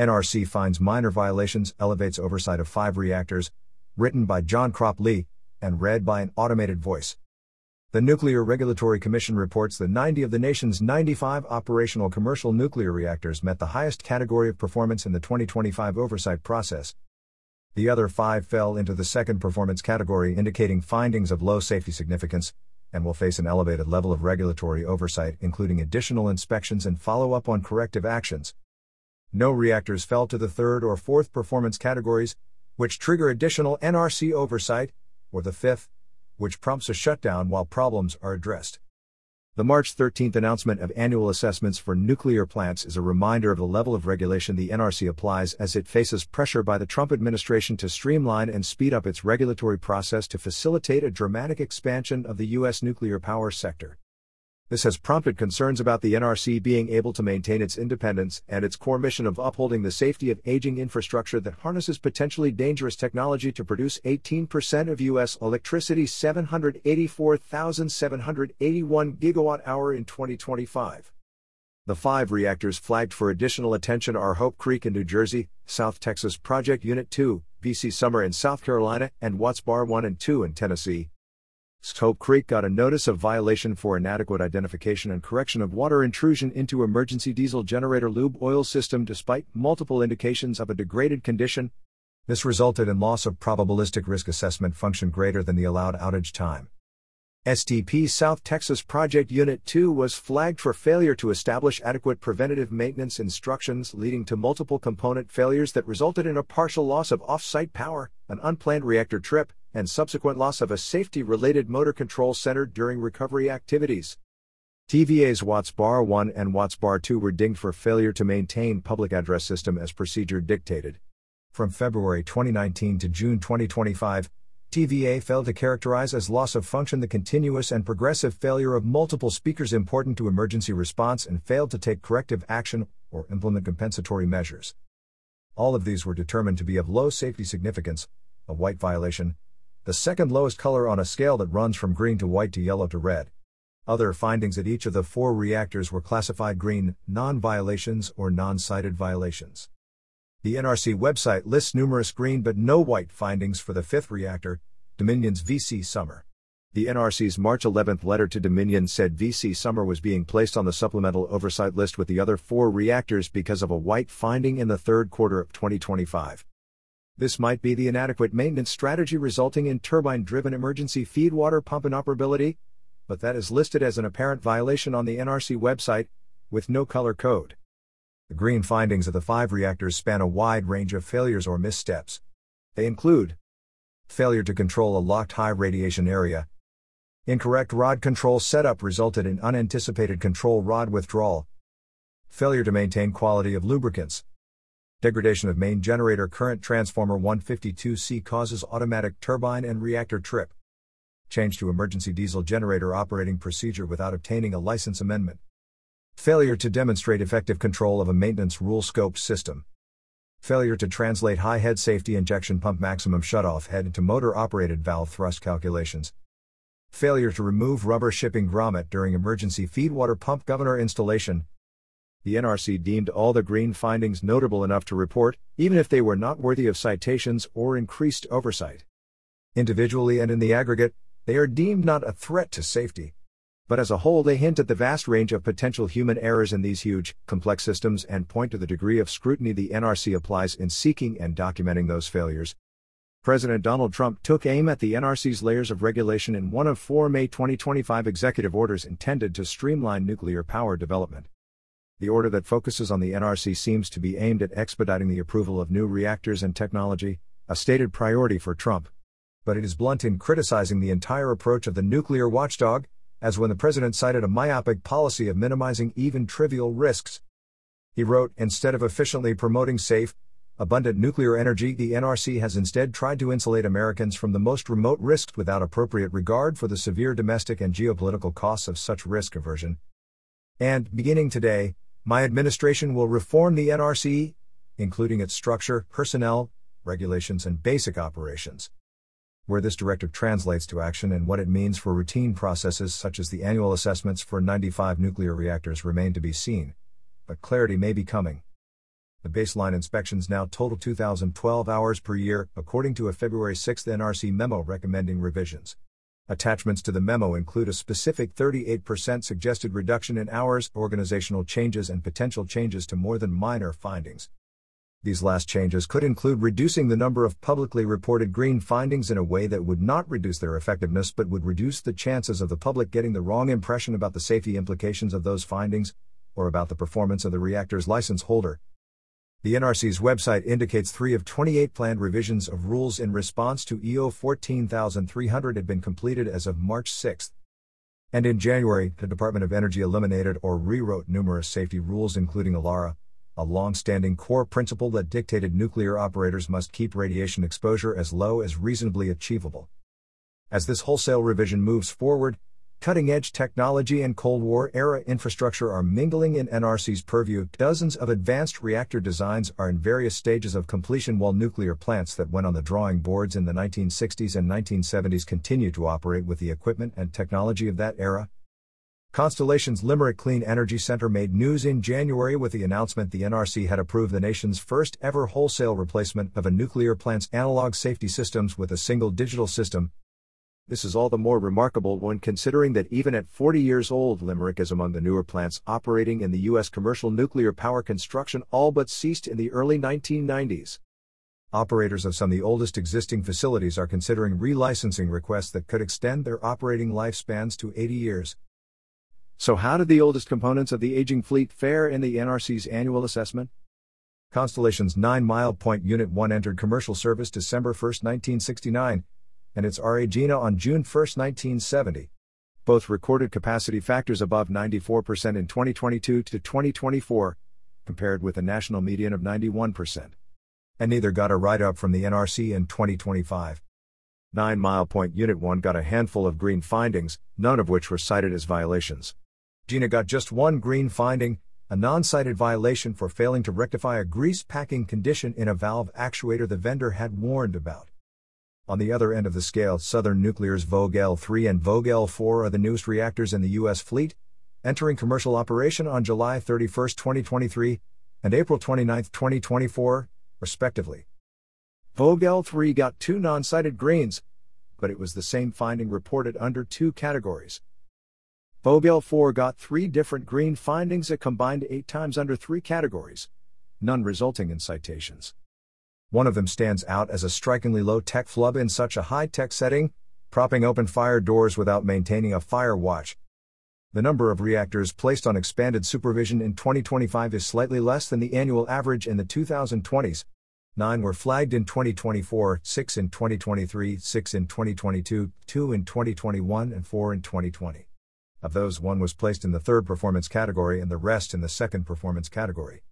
NRC finds minor violations, elevates oversight of 5 reactors, written by John Crop Lee, and read by an automated voice. The Nuclear Regulatory Commission reports that 90 of the nation's 95 operational commercial nuclear reactors met the highest category of performance in the 2025 oversight process. The other 5 fell into the second performance category, indicating findings of low safety significance, and will face an elevated level of regulatory oversight, including additional inspections and follow-up on corrective actions. No reactors fell to the third or fourth performance categories, which trigger additional NRC oversight, or the fifth, which prompts a shutdown while problems are addressed. The March 13 announcement of annual assessments for nuclear plants is a reminder of the level of regulation the NRC applies as it faces pressure by the Trump administration to streamline and speed up its regulatory process to facilitate a dramatic expansion of the U.S. nuclear power sector. This has prompted concerns about the NRC being able to maintain its independence and its core mission of upholding the safety of aging infrastructure that harnesses potentially dangerous technology to produce 18% of U.S. electricity, 784,781 gigawatt-hour in 2025. The 5 reactors flagged for additional attention are Hope Creek in New Jersey, South Texas Project Unit 2, VC Summer in South Carolina, and Watts Bar 1 and 2 in Tennessee. Hope Creek got a notice of violation for inadequate identification and correction of water intrusion into emergency diesel generator lube oil system despite multiple indications of a degraded condition. This resulted in loss of probabilistic risk assessment function greater than the allowed outage time. STP South Texas Project Unit 2 was flagged for failure to establish adequate preventative maintenance instructions, leading to multiple component failures that resulted in a partial loss of off-site power, an unplanned reactor trip, and subsequent loss of a safety-related motor control center during recovery activities. TVA's Watts Bar 1 and Watts Bar 2 were dinged for failure to maintain public address system as procedure dictated. From February 2019 to June 2025, TVA failed to characterize as loss of function the continuous and progressive failure of multiple speakers important to emergency response and failed to take corrective action or implement compensatory measures. All of these were determined to be of low safety significance, a white violation, the second lowest color on a scale that runs from green to white to yellow to red. Other findings at each of the 4 reactors were classified green, non-violations or non-cited violations. The NRC website lists numerous green but no white findings for the 5th reactor, Dominion's VC Summer. The NRC's March 11 letter to Dominion said VC Summer was being placed on the supplemental oversight list with the other 4 reactors because of a white finding in the third quarter of 2025. This might be the inadequate maintenance strategy resulting in turbine-driven emergency feed water pump inoperability, but that is listed as an apparent violation on the NRC website, with no color code. The green findings of the 5 reactors span a wide range of failures or missteps. They include failure to control a locked high radiation area. Incorrect rod control setup resulted in unanticipated control rod withdrawal. Failure to maintain quality of lubricants. Degradation of main generator current transformer 152C causes automatic turbine and reactor trip. Change to emergency diesel generator operating procedure without obtaining a license amendment. Failure to demonstrate effective control of a maintenance rule scope system. Failure to translate high head safety injection pump maximum shutoff head into motor operated valve thrust calculations. Failure to remove rubber shipping grommet during emergency feedwater pump governor installation. The NRC deemed all the green findings notable enough to report, even if they were not worthy of citations or increased oversight. Individually and in the aggregate, they are deemed not a threat to safety. But as a whole, they hint at the vast range of potential human errors in these huge, complex systems and point to the degree of scrutiny the NRC applies in seeking and documenting those failures. President Donald Trump took aim at the NRC's layers of regulation in one of 4 May 2025 executive orders intended to streamline nuclear power development. The order that focuses on the NRC seems to be aimed at expediting the approval of new reactors and technology, a stated priority for Trump. But it is blunt in criticizing the entire approach of the nuclear watchdog, as when the president cited a myopic policy of minimizing even trivial risks. He wrote, "Instead of efficiently promoting safe, abundant nuclear energy, the NRC has instead tried to insulate Americans from the most remote risks without appropriate regard for the severe domestic and geopolitical costs of such risk aversion. And, beginning today, my administration will reform the NRC, including its structure, personnel, regulations, and basic operations." Where this directive translates to action and what it means for routine processes such as the annual assessments for 95 nuclear reactors remain to be seen, but clarity may be coming. The baseline inspections now total 2,012 hours per year, according to a February 6 NRC memo recommending revisions. Attachments to the memo include a specific 38% suggested reduction in hours, organizational changes, and potential changes to more than minor findings. These last changes could include reducing the number of publicly reported green findings in a way that would not reduce their effectiveness but would reduce the chances of the public getting the wrong impression about the safety implications of those findings, or about the performance of the reactor's license holder. The NRC's website indicates 3 of 28 planned revisions of rules in response to EO 14300 had been completed as of March 6. And in January, the Department of Energy eliminated or rewrote numerous safety rules, including ALARA, a long-standing core principle that dictated nuclear operators must keep radiation exposure as low as reasonably achievable. As this wholesale revision moves forward, cutting-edge technology and Cold War-era infrastructure are mingling in NRC's purview. Dozens of advanced reactor designs are in various stages of completion, while nuclear plants that went on the drawing boards in the 1960s and 1970s continue to operate with the equipment and technology of that era. Constellation's Limerick Clean Energy Center made news in January with the announcement the NRC had approved the nation's first ever wholesale replacement of a nuclear plant's analog safety systems with a single digital system. This is all the more remarkable when considering that even at 40 years old, Limerick is among the newer plants operating in the U.S. Commercial nuclear power construction all but ceased in the early 1990s. Operators of some of the oldest existing facilities are considering relicensing requests that could extend their operating lifespans to 80 years. So how did the oldest components of the aging fleet fare in the NRC's annual assessment? Constellation's 9 Mile Point Unit 1 entered commercial service December 1, 1969, and its Regina on June 1, 1970. Both recorded capacity factors above 94% in 2022 to 2024, compared with a national median of 91%. And neither got a write-up from the NRC in 2025. 9 Mile Point Unit 1 got a handful of green findings, none of which were cited as violations. Regina got just one green finding, a non-cited violation for failing to rectify a grease packing condition in a valve actuator the vendor had warned about. On the other end of the scale, Southern Nuclear's Vogtle 3 and Vogtle 4 are the newest reactors in the U.S. fleet, entering commercial operation on July 31, 2023, and April 29, 2024, respectively. Vogtle 3 got 2 non-cited greens, but it was the same finding reported under 2 categories. Vogtle 4 got 3 different green findings, a combined 8 times under 3 categories, none resulting in citations. One of them stands out as a strikingly low-tech flub in such a high-tech setting, propping open fire doors without maintaining a fire watch. The number of reactors placed on expanded supervision in 2025 is slightly less than the annual average in the 2020s. 9 were flagged in 2024, 6 in 2023, 6 in 2022, 2 in 2021, and 4 in 2020. Of those, 1 was placed in the 3rd performance category and the rest in the 2nd performance category.